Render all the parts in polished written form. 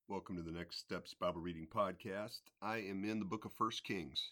Welcome to the Next Steps Bible Reading Podcast. I am in the book of 1 Kings.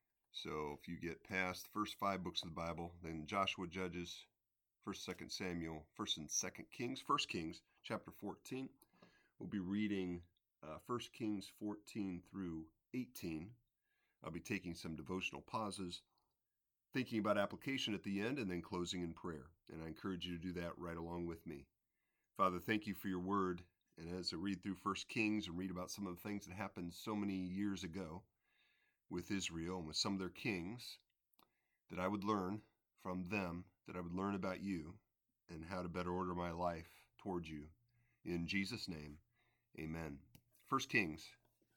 So if you get past the first 5 books of the Bible, then Joshua, Judges, 1st, 2nd Samuel, 1st and 2nd Kings, 1 Kings, chapter 14. We'll be reading 1 Kings 14 through 18. I'll be taking some devotional pauses, thinking about application at the end, and then closing in prayer. And I encourage you to do that right along with me. Father, thank you for your word. And as I read through 1 Kings and read about some of the things that happened so many years ago with Israel and with some of their kings, that I would learn from them, that I would learn about you and how to better order my life towards you. In Jesus' name, amen. 1 Kings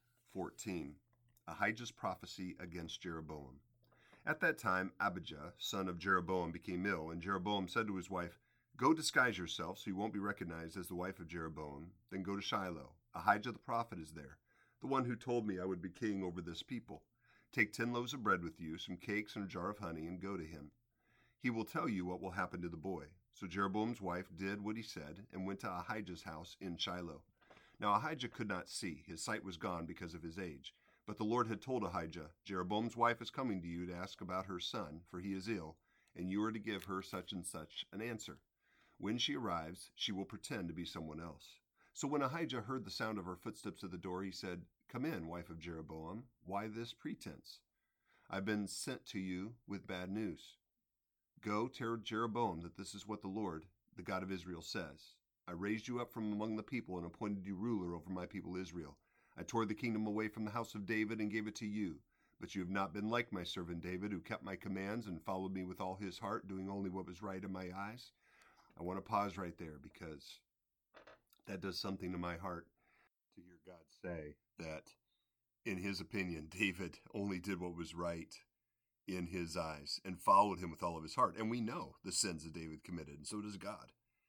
14, Ahijah's prophecy against Jeroboam. At that time, Abijah, son of Jeroboam, became ill, and Jeroboam said to his wife, "Go disguise yourself so you won't be recognized as the wife of Jeroboam. Then go to Shiloh. Ahijah the prophet is there, the one who told me I would be king over this people. Take 10 loaves of bread with you, some cakes, and a jar of honey, and go to him. He will tell you what will happen to the boy." So Jeroboam's wife did what he said and went to Ahijah's house in Shiloh. Now Ahijah could not see. His sight was gone because of his age. But the Lord had told Ahijah, "Jeroboam's wife is coming to you to ask about her son, for he is ill, and you are to give her such and such an answer. When she arrives, she will pretend to be someone else." So when Ahijah heard the sound of her footsteps at the door, he said, "Come in, wife of Jeroboam. Why this pretense? I've been sent to you with bad news. Go tell Jeroboam that this is what the Lord, the God of Israel, says. I raised you up from among the people and appointed you ruler over my people Israel. I tore the kingdom away from the house of David and gave it to you. But you have not been like my servant David, who kept my commands and followed me with all his heart, doing only what was right in my eyes." I want to pause right there because that does something to my heart to hear God say that, in his opinion, David only did what was right in his eyes and followed him with all of his heart. And we know the sins that David committed, and so does God.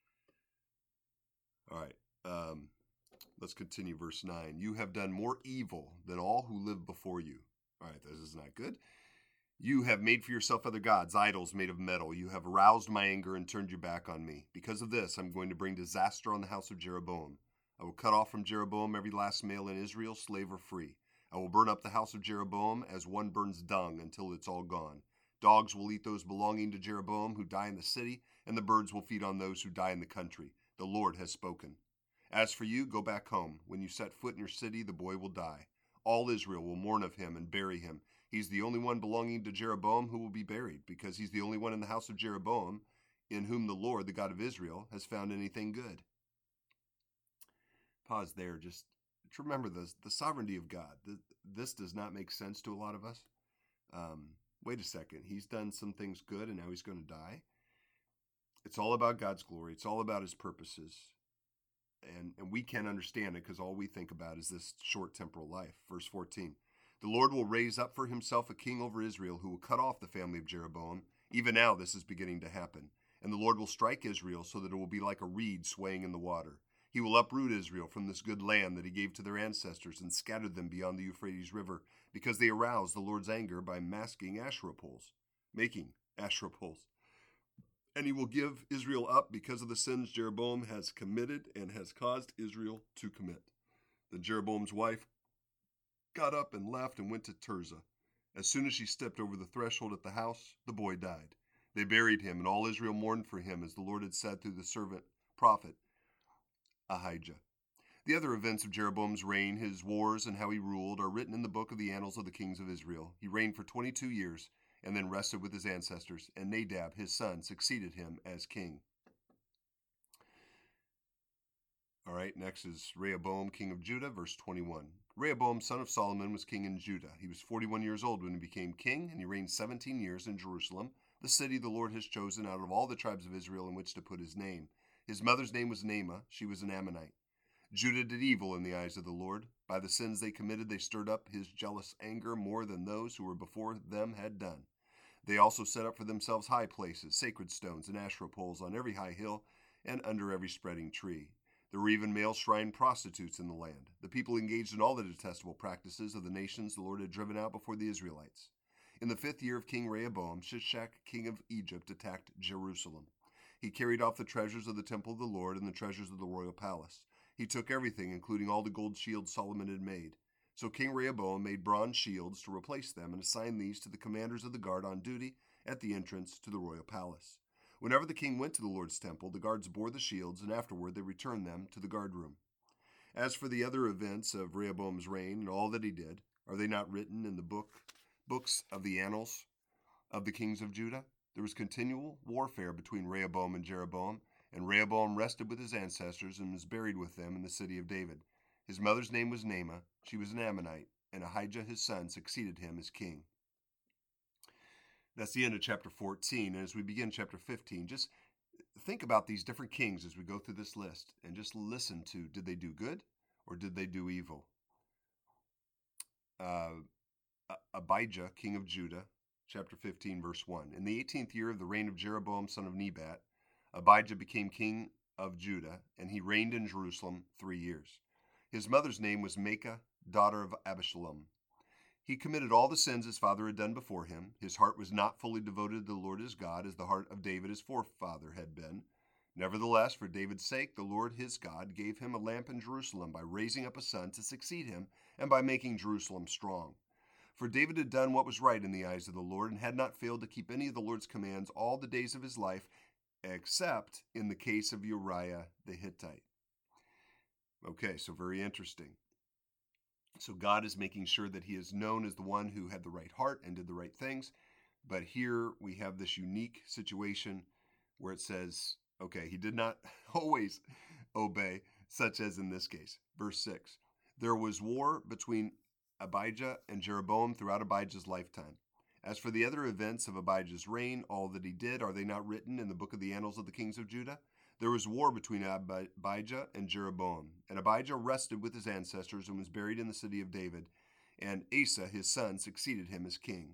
All right, let's continue verse 9. "You have done more evil than all who lived before you." All right, this is not good. "You have made for yourself other gods, idols made of metal. You have aroused my anger and turned your back on me. Because of this, I'm going to bring disaster on the house of Jeroboam. I will cut off from Jeroboam every last male in Israel, slave or free. I will burn up the house of Jeroboam as one burns dung until it's all gone. Dogs will eat those belonging to Jeroboam who die in the city, and the birds will feed on those who die in the country. The Lord has spoken. As for you, go back home. When you set foot in your city, the boy will die. All Israel will mourn of him and bury him. He's the only one belonging to Jeroboam who will be buried, because he's the only one in the house of Jeroboam in whom the Lord, the God of Israel, has found anything good." Pause there just to remember the sovereignty of God. This does not make sense to a lot of us. Wait a second. He's done some things good and now he's going to die. It's all about God's glory. It's all about his purposes. And we can't understand it because all we think about is this short temporal life. Verse 14, "The Lord will raise up for himself a king over Israel who will cut off the family of Jeroboam. Even now this is beginning to happen. And the Lord will strike Israel so that it will be like a reed swaying in the water. He will uproot Israel from this good land that he gave to their ancestors and scattered them beyond the Euphrates River, because they aroused the Lord's anger by making Asherah poles. And he will give Israel up because of the sins Jeroboam has committed and has caused Israel to commit." Then Jeroboam's wife got up and left and went to Tirzah. As soon as she stepped over the threshold at the house, the boy died. They buried him, and all Israel mourned for him, as the Lord had said through the servant prophet Ahijah. The other events of Jeroboam's reign, his wars, and how he ruled, are written in the book of the annals of the kings of Israel. He reigned for 22 years, and then rested with his ancestors, and Nadab, his son, succeeded him as king. All right, next is Rehoboam, king of Judah, verse 21. "Rehoboam, son of Solomon, was king in Judah. He was 41 years old when he became king, and he reigned 17 years in Jerusalem, the city the Lord has chosen out of all the tribes of Israel in which to put his name. His mother's name was Naamah. She was an Ammonite. Judah did evil in the eyes of the Lord. By the sins they committed, they stirred up his jealous anger more than those who were before them had done. They also set up for themselves high places, sacred stones, and Asherah poles on every high hill and under every spreading tree. There were even male shrine prostitutes in the land. The people engaged in all the detestable practices of the nations the Lord had driven out before the Israelites. In the 5th year of King Rehoboam, Shishak, king of Egypt, attacked Jerusalem. He carried off the treasures of the temple of the Lord and the treasures of the royal palace. He took everything, including all the gold shields Solomon had made. So King Rehoboam made bronze shields to replace them and assigned these to the commanders of the guard on duty at the entrance to the royal palace. Whenever the king went to the Lord's temple, the guards bore the shields, and afterward they returned them to the guard room. As for the other events of Rehoboam's reign and all that he did, are they not written in the books of the annals of the kings of Judah? There was continual warfare between Rehoboam and Jeroboam, and Rehoboam rested with his ancestors and was buried with them in the city of David. His mother's name was Naamah. She was an Ammonite, and Ahijah his son succeeded him as king. That's the end of chapter 14. And as we begin chapter 15, just think about these different kings as we go through this list and just listen to, did they do good or did they do evil? Abijah, king of Judah, chapter 15, verse 1. In the 18th year of the reign of Jeroboam, son of Nebat, Abijah became king of Judah, and he reigned in Jerusalem 3 years. His mother's name was Maacah, daughter of Abishalom. He committed all the sins his father had done before him. His heart was not fully devoted to the Lord his God, as the heart of David his forefather had been. Nevertheless, for David's sake, the Lord his God gave him a lamp in Jerusalem by raising up a son to succeed him and by making Jerusalem strong. For David had done what was right in the eyes of the Lord and had not failed to keep any of the Lord's commands all the days of his life, except in the case of Uriah the Hittite. Okay, so very interesting. So God is making sure that he is known as the one who had the right heart and did the right things. But here we have this unique situation where it says, okay, he did not always obey, such as in this case. Verse 6, there was war between Abijah and Jeroboam throughout Abijah's lifetime. As for the other events of Abijah's reign, all that he did, are they not written in the book of the annals of the kings of Judah? There was war between Abijah and Jeroboam, and Abijah rested with his ancestors and was buried in the city of David, and Asa, his son, succeeded him as king.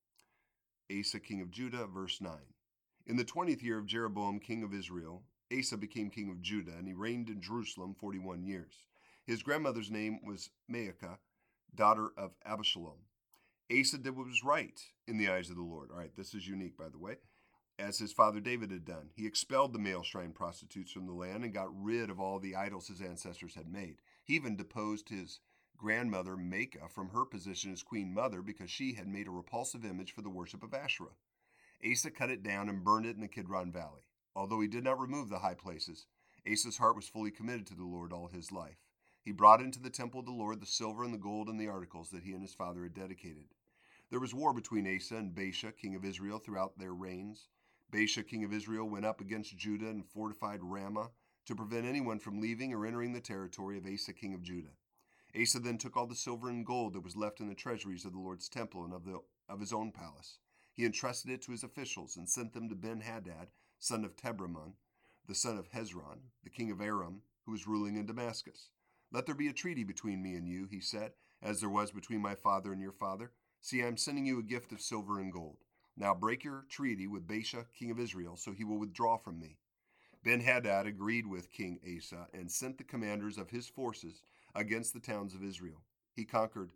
Asa, king of Judah, verse 9. In the 20th year of Jeroboam, king of Israel, Asa became king of Judah, and he reigned in Jerusalem 41 years. His grandmother's name was Maacah, daughter of Abishalom. Asa did what was right in the eyes of the Lord. All right, this is unique, by the way. As his father David had done. He expelled the male shrine prostitutes from the land and got rid of all the idols his ancestors had made. He even deposed his grandmother Maacah from her position as queen mother because she had made a repulsive image for the worship of Asherah. Asa cut it down and burned it in the Kidron Valley. Although he did not remove the high places, Asa's heart was fully committed to the Lord all his life. He brought into the temple of the Lord the silver and the gold and the articles that he and his father had dedicated. There was war between Asa and Baasha, king of Israel, throughout their reigns. Baasha, king of Israel, went up against Judah and fortified Ramah to prevent anyone from leaving or entering the territory of Asa, king of Judah. Asa then took all the silver and gold that was left in the treasuries of the Lord's temple and of his own palace. He entrusted it to his officials and sent them to Ben-Hadad, son of Tebramon, the son of Hezron, the king of Aram, who was ruling in Damascus. Let there be a treaty between me and you, he said, as there was between my father and your father. See, I am sending you a gift of silver and gold. Now break your treaty with Baasha, king of Israel, so he will withdraw from me. Ben-Hadad agreed with King Asa and sent the commanders of his forces against the towns of Israel. He conquered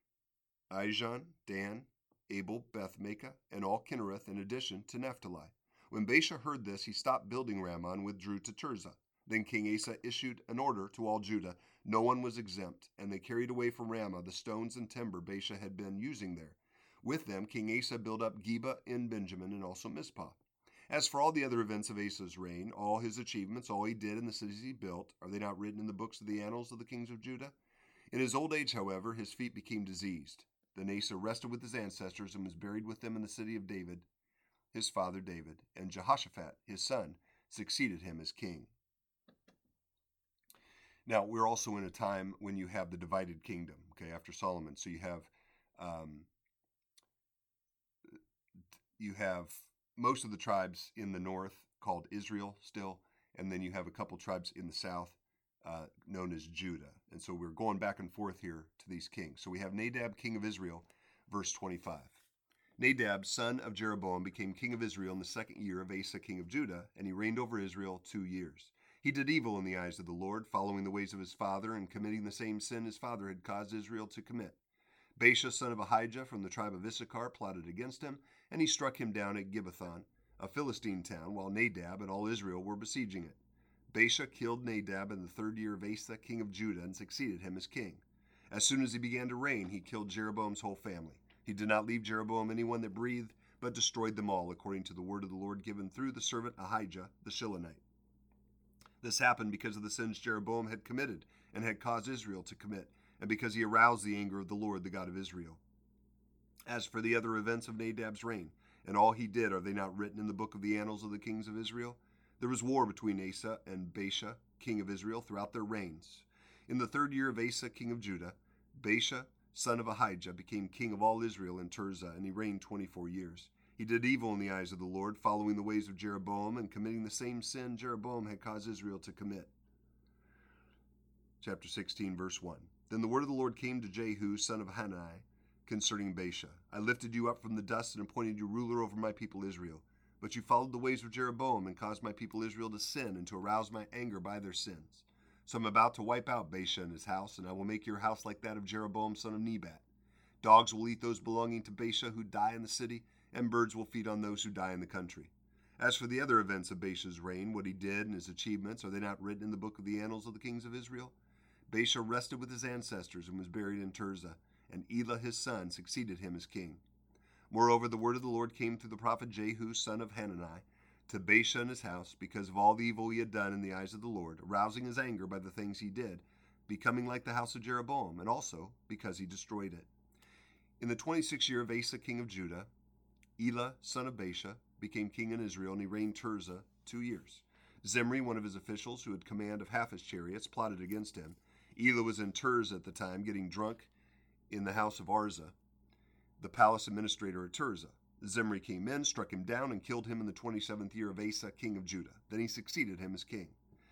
Ijon, Dan, Abel, Beth-Maacah, and all Kinnereth, in addition to Naphtali. When Baasha heard this, he stopped building Ramah and withdrew to Tirzah. Then King Asa issued an order to all Judah. No one was exempt, and they carried away from Ramah the stones and timber Baasha had been using there. With them, King Asa built up Geba in Benjamin and also Mizpah. As for all the other events of Asa's reign, all his achievements, all he did in the cities he built, are they not written in the books of the annals of the kings of Judah? In his old age, however, his feet became diseased. Then Asa rested with his ancestors and was buried with them in the city of David, his father David, and Jehoshaphat, his son, succeeded him as king. Now, we're also in a time when you have the divided kingdom, okay, after Solomon. So you have most of the tribes in the north called Israel still, and then you have a couple tribes in the south known as Judah. And so we're going back and forth here to these kings. So we have Nadab, king of Israel, verse 25. Nadab, son of Jeroboam, became king of Israel in the 2nd year of Asa, king of Judah, and he reigned over Israel 2 years. He did evil in the eyes of the Lord, following the ways of his father and committing the same sin his father had caused Israel to commit. Baasha, son of Ahijah, from the tribe of Issachar, plotted against him, and he struck him down at Gibbethon, a Philistine town, while Nadab and all Israel were besieging it. Baasha killed Nadab in the 3rd year of Asa, king of Judah, and succeeded him as king. As soon as he began to reign, he killed Jeroboam's whole family. He did not leave Jeroboam anyone that breathed, but destroyed them all, according to the word of the Lord given through the servant Ahijah the Shilonite. This happened because of the sins Jeroboam had committed and had caused Israel to commit, and because he aroused the anger of the Lord, the God of Israel. As for the other events of Nadab's reign, and all he did, are they not written in the book of the annals of the kings of Israel? There was war between Asa and Baasha, king of Israel, throughout their reigns. In the 3rd year of Asa, king of Judah, Baasha, son of Ahijah, became king of all Israel in Tirzah, and he reigned 24 years. He did evil in the eyes of the Lord, following the ways of Jeroboam and committing the same sin Jeroboam had caused Israel to commit. Chapter 16, verse 1. Then the word of the Lord came to Jehu, son of Hanani, concerning Baasha. I lifted you up from the dust and appointed you ruler over my people Israel. But you followed the ways of Jeroboam and caused my people Israel to sin and to arouse my anger by their sins. So I'm about to wipe out Baasha and his house, and I will make your house like that of Jeroboam, son of Nebat. Dogs will eat those belonging to Baasha who die in the city, and birds will feed on those who die in the country. As for the other events of Baasha's reign, what he did and his achievements, are they not written in the book of the annals of the kings of Israel? Baasha rested with his ancestors and was buried in Tirzah, and Elah his son succeeded him as king. Moreover, the word of the Lord came through the prophet Jehu, son of Hanani, to Baasha and his house, because of all the evil he had done in the eyes of the Lord, arousing his anger by the things he did, becoming like the house of Jeroboam, and also because he destroyed it. In the 26th year of Asa, king of Judah, Elah, son of Baasha, became king in Israel, and he reigned Tirzah 2 years. Zimri, one of his officials, who had command of half his chariots, plotted against him. Elah was in Tirzah at the time, getting drunk in the house of Arza, the palace administrator at Tirzah. Zimri came in, struck him down, and killed him in the 27th year of Asa, king of Judah. Then he succeeded him as king.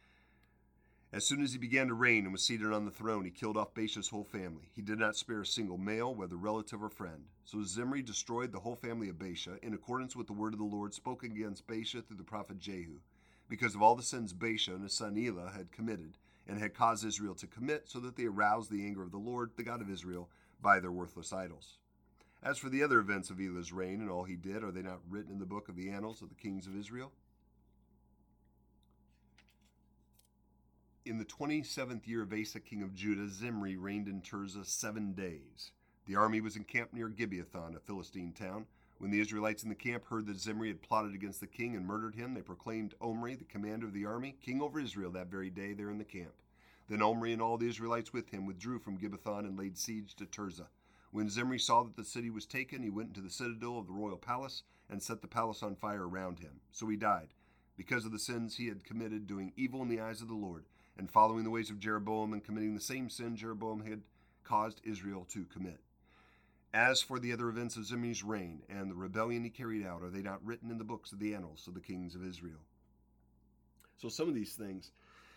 As soon as he began to reign and was seated on the throne, he killed off Baasha's whole family. He did not spare a single male, whether relative or friend. So Zimri destroyed the whole family of Baasha, in accordance with the word of the Lord spoken against Baasha through the prophet Jehu, because of all the sins Baasha and his son Elah had committed, and had caused Israel to commit, so that they aroused the anger of the Lord, the God of Israel, by their worthless idols. As for the other events of Elah's reign and all he did, are they not written in the book of the annals of the kings of Israel? In the 27th year of Asa, king of Judah, Zimri reigned in Tirzah 7 days. The army was encamped near Gibeathon, a Philistine town. When the Israelites in the camp heard that Zimri had plotted against the king and murdered him, they proclaimed Omri, the commander of the army, king over Israel that very day there in the camp. Then Omri and all the Israelites with him withdrew from Gibeathon and laid siege to Tirzah. When Zimri saw that the city was taken, he went into the citadel of the royal palace and set the palace on fire around him. So he died, because of the sins he had committed, doing evil in the eyes of the Lord, and following the ways of Jeroboam and committing the same sin Jeroboam had caused Israel to commit. As for the other events of Zimri's reign and the rebellion he carried out, are they not written in the books of the annals of the kings of Israel? So some of these things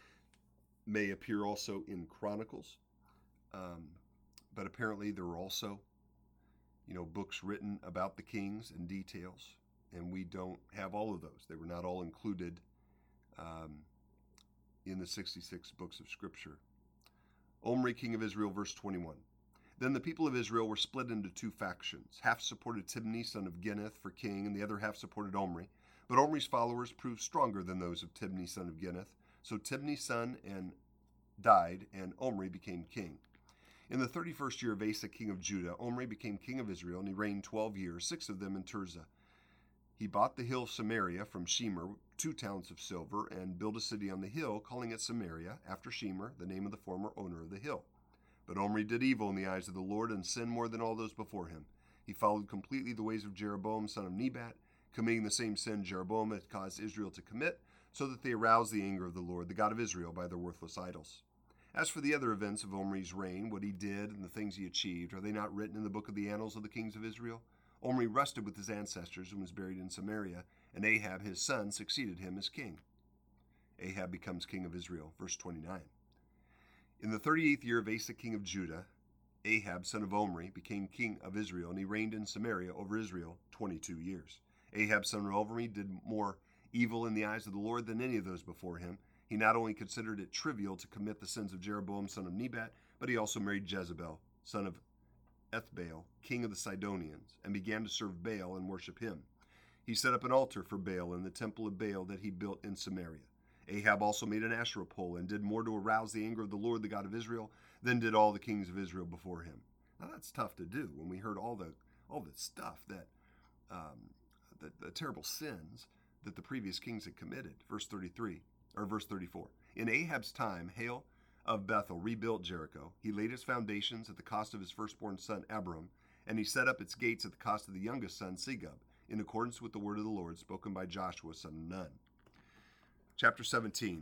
may appear also in Chronicles, but apparently there were also, books written about the kings and details, and we don't have all of those. They were not all included in the 66 books of Scripture. Omri, king of Israel, verse 21. Then the people of Israel were split into 2 factions. Half supported Tibni, son of Gineth, for king, and the other half supported Omri. But Omri's followers proved stronger than those of Tibni, son of Gineth. So Tibni's son died, and Omri became king. In the 31st year of Asa, king of Judah, Omri became king of Israel, and he reigned 12 years, 6 of them in Tirzah. He bought the hill Samaria from Shemer, 2 talents of silver, and built a city on the hill, calling it Samaria, after Shemer, the name of the former owner of the hill. But Omri did evil in the eyes of the Lord, and sinned more than all those before him. He followed completely the ways of Jeroboam, son of Nebat, committing the same sin Jeroboam had caused Israel to commit, so that they aroused the anger of the Lord, the God of Israel, by their worthless idols. As for the other events of Omri's reign, what he did and the things he achieved, are they not written in the book of the annals of the kings of Israel? Omri rested with his ancestors and was buried in Samaria, and Ahab his son succeeded him as king. Ahab becomes king of Israel, verse 29. In the 38th year of Asa, king of Judah, Ahab, son of Omri, became king of Israel, and he reigned in Samaria over Israel 22 years. Ahab, son of Omri, did more evil in the eyes of the Lord than any of those before him. He not only considered it trivial to commit the sins of Jeroboam, son of Nebat, but he also married Jezebel, son of Ethbaal, king of the Sidonians, and began to serve Baal and worship him. He set up an altar for Baal in the temple of Baal that he built in Samaria. Ahab also made an Asherah pole and did more to arouse the anger of the Lord, the God of Israel, than did all the kings of Israel before him. Now that's tough to do when we heard all the stuff that the terrible sins that the previous kings had committed. Verse 34. In Ahab's time, Hail of Bethel rebuilt Jericho. He laid its foundations at the cost of his firstborn son Abram, and he set up its gates at the cost of the youngest son Segub, in accordance with the word of the Lord spoken by Joshua son of Nun. Chapter 17.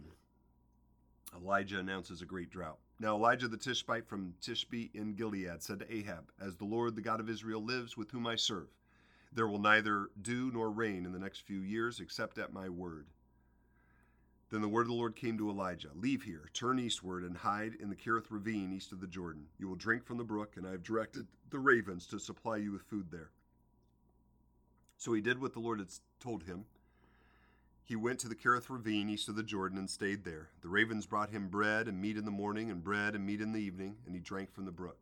Elijah announces a great drought. Now Elijah the Tishbite from Tishbe in Gilead said to Ahab, As the Lord, the God of Israel, lives, with whom I serve, there will neither dew nor rain in the next few years, except at my word. Then the word of the Lord came to Elijah, Leave here, turn eastward, and hide in the Kerith ravine east of the Jordan. You will drink from the brook, and I have directed the ravens to supply you with food there. So he did what the Lord had told him. He went to the Kerith ravine east of the Jordan and stayed there. The ravens brought him bread and meat in the morning, and bread and meat in the evening, and he drank from the brook.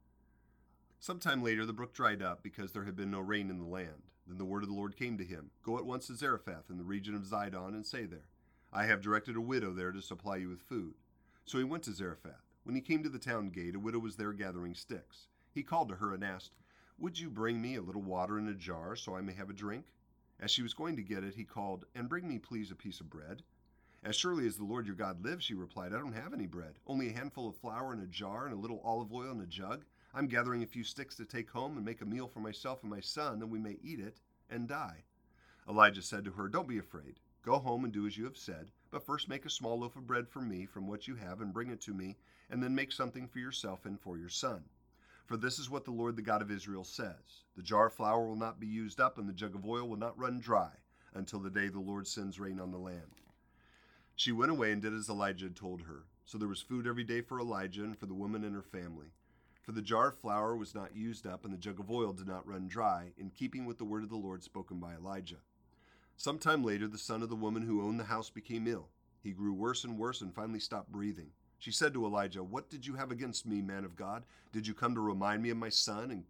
Sometime later the brook dried up, because there had been no rain in the land. Then the word of the Lord came to him, Go at once to Zarephath in the region of Zidon, and say there, I have directed a widow there to supply you with food. So he went to Zarephath. When he came to the town gate, a widow was there gathering sticks. He called to her and asked, Would you bring me a little water in a jar, so I may have a drink? As she was going to get it, he called, And bring me, please, a piece of bread. As surely as the Lord your God lives, she replied, I don't have any bread, only a handful of flour in a jar and a little olive oil in a jug. I'm gathering a few sticks to take home and make a meal for myself and my son, that we may eat it and die. Elijah said to her, Don't be afraid. Go home and do as you have said, but first make a small loaf of bread for me from what you have and bring it to me, and then make something for yourself and for your son. For this is what the Lord, the God of Israel, says, The jar of flour will not be used up, and the jug of oil will not run dry, until the day the Lord sends rain on the land. She went away and did as Elijah had told her. So there was food every day for Elijah and for the woman and her family. For the jar of flour was not used up, and the jug of oil did not run dry, in keeping with the word of the Lord spoken by Elijah. Some time later, the son of the woman who owned the house became ill. He grew worse and finally stopped breathing. She said to Elijah, What did you have against me, man of God? Did you come to remind me of my son and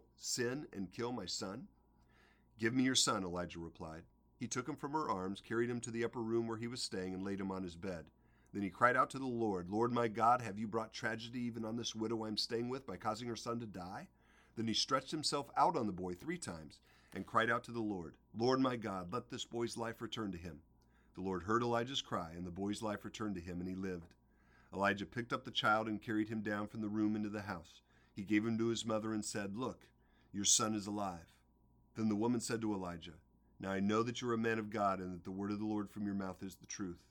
kill my son? Give me your son, Elijah replied. He took him from her arms, carried him to the upper room where he was staying, and laid him on his bed. Then he cried out to the Lord, Lord my God, have you brought tragedy even on this widow I'm staying with by causing her son to die? Then he stretched himself out on the boy 3 times and cried out to the Lord, Lord my God, let this boy's life return to him. The Lord heard Elijah's cry, and the boy's life returned to him, and he lived. Elijah picked up the child and carried him down from the room into the house. He gave him to his mother and said, Look, your son is alive. Then the woman said to Elijah, Now I know that you are a man of God, and that the word of the Lord from your mouth is the truth.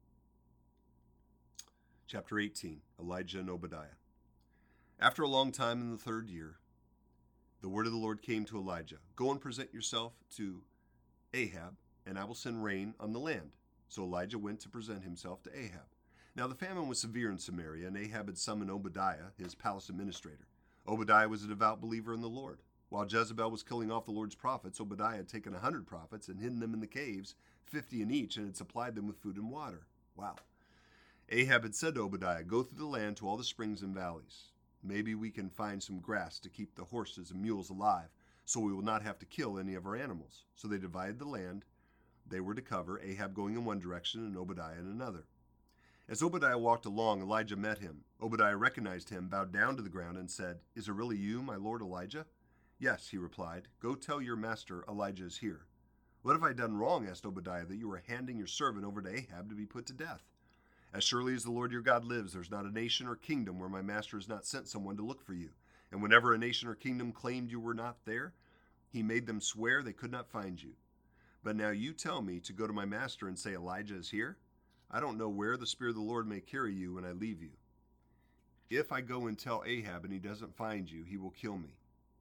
Chapter 18, Elijah and Obadiah. After a long time in the 3rd year, the word of the Lord came to Elijah, Go and present yourself to Ahab, and I will send rain on the land. So Elijah went to present himself to Ahab. Now the famine was severe in Samaria, and Ahab had summoned Obadiah, his palace administrator. Obadiah was a devout believer in the Lord. While Jezebel was killing off the Lord's prophets, Obadiah had taken 100 prophets and hidden them in the caves, 50 in each, and had supplied them with food and water. Wow. Ahab had said to Obadiah, Go through the land to all the springs and valleys. Maybe we can find some grass to keep the horses and mules alive, so we will not have to kill any of our animals. So they divided the land they were to cover, Ahab going in one direction and Obadiah in another. As Obadiah walked along, Elijah met him. Obadiah recognized him, bowed down to the ground, and said, Is it really you, my lord Elijah? Yes, he replied. Go tell your master Elijah is here. What have I done wrong, asked Obadiah, that you are handing your servant over to Ahab to be put to death? As surely as the Lord your God lives, there is not a nation or kingdom where my master has not sent someone to look for you. And whenever a nation or kingdom claimed you were not there, he made them swear they could not find you. But now you tell me to go to my master and say Elijah is here? I don't know where the Spirit of the Lord may carry you when I leave you. If I go and tell Ahab and he doesn't find you, he will kill me.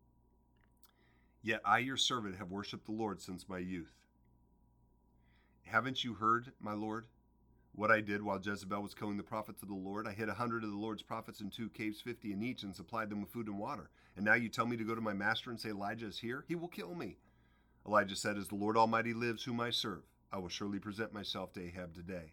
Yet I, your servant, have worshipped the Lord since my youth. Haven't you heard, my Lord, what I did while Jezebel was killing the prophets of the Lord? I hid 100 of the Lord's prophets in 2 caves, 50 in each, and supplied them with food and water. And now you tell me to go to my master and say Elijah is here? He will kill me. Elijah said, As the Lord Almighty lives, whom I serve, I will surely present myself to Ahab today.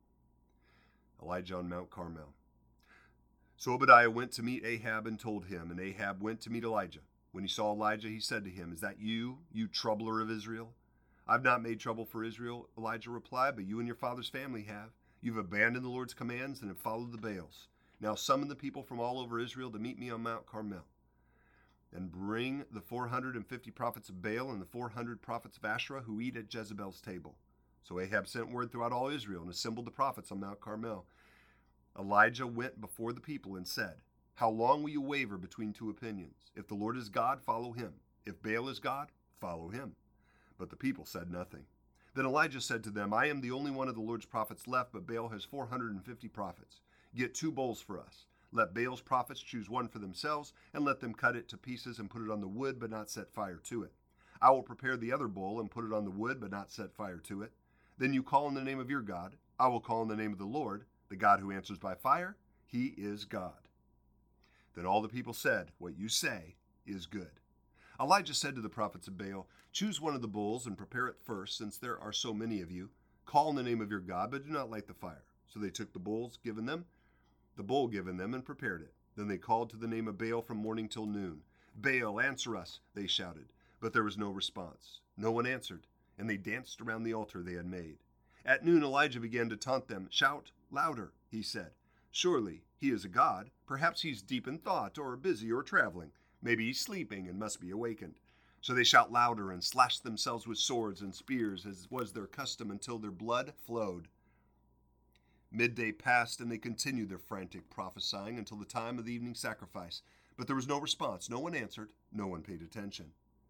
Elijah on Mount Carmel. So Obadiah went to meet Ahab and told him, and Ahab went to meet Elijah. When he saw Elijah, he said to him, Is that you, you troubler of Israel? I've not made trouble for Israel, Elijah replied, but you and your father's family have. You've abandoned the Lord's commands and have followed the Baals. Now summon the people from all over Israel to meet me on Mount Carmel. And bring the 450 prophets of Baal and the 400 prophets of Asherah who eat at Jezebel's table. So Ahab sent word throughout all Israel and assembled the prophets on Mount Carmel. Elijah went before the people and said, How long will you waver between two opinions? If the Lord is God, follow him. If Baal is God, follow him. But the people said nothing. Then Elijah said to them, I am the only one of the Lord's prophets left, but Baal has 450 prophets. Get 2 bowls for us. Let Baal's prophets choose one for themselves, and let them cut it to pieces and put it on the wood, but not set fire to it. I will prepare the other bowl and put it on the wood, but not set fire to it. Then you call in the name of your God. I will call in the name of the Lord, the God who answers by fire. He is God. Then all the people said, What you say is good. Elijah said to the prophets of Baal, Choose one of the bowls and prepare it first, since there are so many of you. Call in the name of your God, but do not light the fire. So they took the bowl given them, and prepared it. Then they called to the name of Baal from morning till noon. Baal, answer us, they shouted. But there was no response. No one answered, and they danced around the altar they had made. At noon Elijah began to taunt them. Shout louder, he said. Surely he is a god. Perhaps he's deep in thought, or busy, or traveling. Maybe he's sleeping and must be awakened. So they shout louder and slash themselves with swords and spears, as was their custom, until their blood flowed. Midday passed, and they continued their frantic prophesying until the time of the evening sacrifice. But there was no response. No one answered. No one paid attention.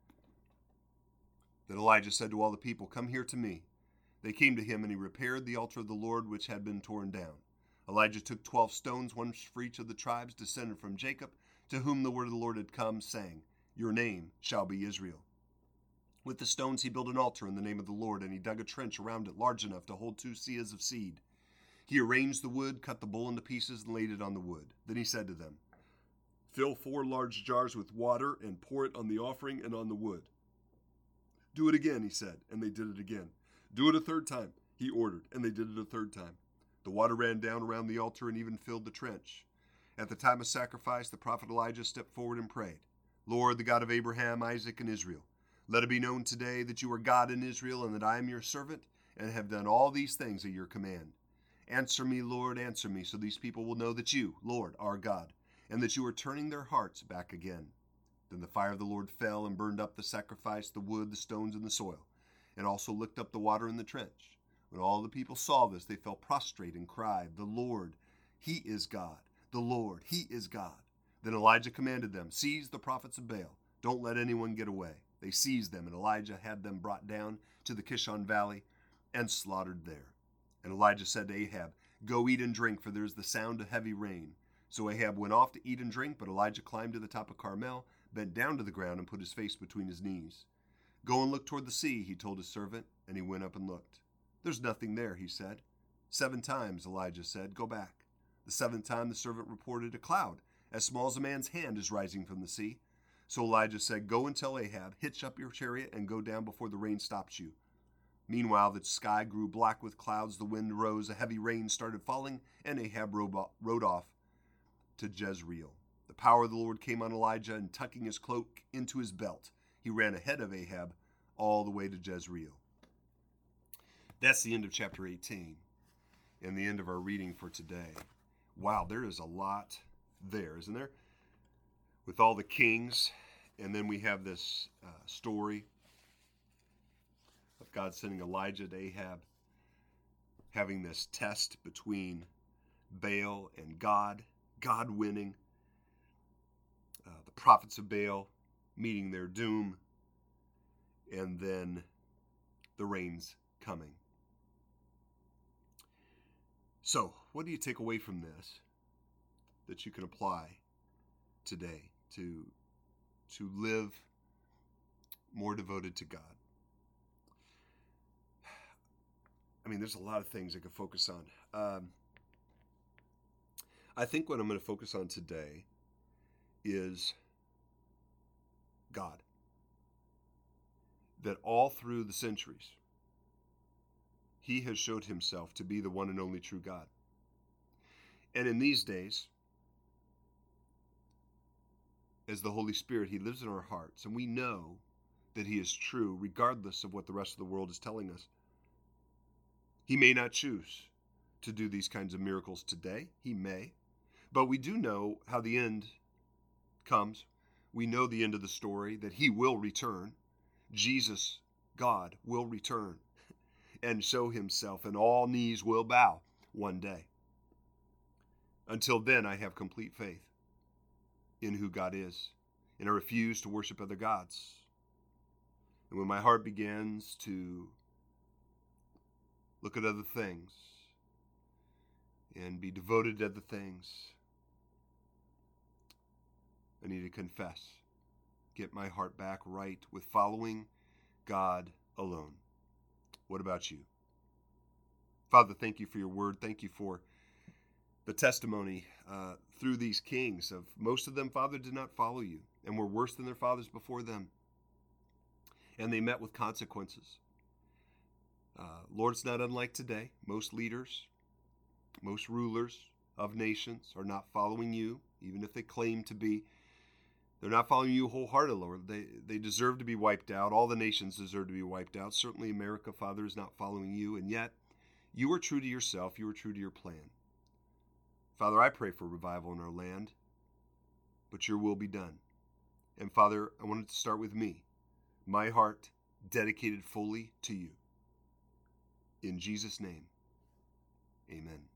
Then Elijah said to all the people, Come here to me. They came to him, and he repaired the altar of the Lord, which had been torn down. Elijah took 12 stones, one for each of the tribes descended from Jacob, to whom the word of the Lord had come, saying, Your name shall be Israel. With the stones he built an altar in the name of the Lord, and he dug a trench around it large enough to hold 2 seahs of seed. He arranged the wood, cut the bull into pieces, and laid it on the wood. Then he said to them, Fill 4 large jars with water, and pour it on the offering and on the wood. Do it again, he said, and they did it again. Do it a 3rd time, he ordered, and they did it a 3rd time. The water ran down around the altar and even filled the trench. At the time of sacrifice, the prophet Elijah stepped forward and prayed, Lord, the God of Abraham, Isaac, and Israel, let it be known today that you are God in Israel, and that I am your servant, and have done all these things at your command. Answer me, Lord, answer me, so these people will know that you, Lord, are God, and that you are turning their hearts back again. Then the fire of the Lord fell and burned up the sacrifice, the wood, the stones, and the soil, and also licked up the water in the trench. When all the people saw this, they fell prostrate and cried, The Lord, he is God. The Lord, he is God. Then Elijah commanded them, Seize the prophets of Baal. Don't let anyone get away. They seized them, and Elijah had them brought down to the Kishon Valley and slaughtered there. And Elijah said to Ahab, Go eat and drink, for there is the sound of heavy rain. So Ahab went off to eat and drink, but Elijah climbed to the top of Carmel, bent down to the ground, and put his face between his knees. Go and look toward the sea, he told his servant, and he went up and looked. There's nothing there, he said. 7 times, Elijah said, Go back. The 7th time the servant reported, A cloud, as small as a man's hand, is rising from the sea. So Elijah said, Go and tell Ahab, Hitch up your chariot and go down before the rain stops you. Meanwhile, the sky grew black with clouds, the wind rose, a heavy rain started falling, and Ahab rode off to Jezreel. The power of the Lord came on Elijah, and tucking his cloak into his belt, he ran ahead of Ahab all the way to Jezreel. That's the end of chapter 18 and the end of our reading for today. Wow, there is a lot there, isn't there? With all the kings, and then we have this story of God sending Elijah to Ahab, having this test between Baal and God winning, the prophets of Baal meeting their doom, and then the rains coming. So, what do you take away from this that you can apply today to live more devoted to God? I mean, there's a lot of things I could focus on. I think what I'm going to focus on today is God. That all through the centuries, he has showed himself to be the one and only true God. And in these days, as the Holy Spirit, he lives in our hearts, and we know that he is true regardless of what the rest of the world is telling us. He may not choose to do these kinds of miracles today. He may. But we do know how the end comes. We know the end of the story, that he will return. Jesus, God, will return and show himself, and all knees will bow one day. Until then, I have complete faith in who God is, and I refuse to worship other gods. And when my heart begins to look at other things and be devoted to other things, I need to confess, get my heart back right with following God alone. What about you? Father, thank you for your word. Thank you for the testimony through these kings of most of them, Father, did not follow you and were worse than their fathers before them. And they met with consequences. Lord, it's not unlike today. Most leaders, most rulers of nations are not following you, even if they claim to be. They're not following you wholeheartedly, Lord. They deserve to be wiped out. All the nations deserve to be wiped out. Certainly America, Father, is not following you. And yet, you are true to yourself. You are true to your plan. Father, I pray for revival in our land, but your will be done. And Father, I want it to start with me. My heart dedicated fully to you. In Jesus' name, amen.